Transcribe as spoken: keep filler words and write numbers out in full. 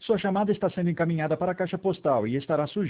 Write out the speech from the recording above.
Sua chamada está sendo encaminhada para a caixa postal e estará sujeita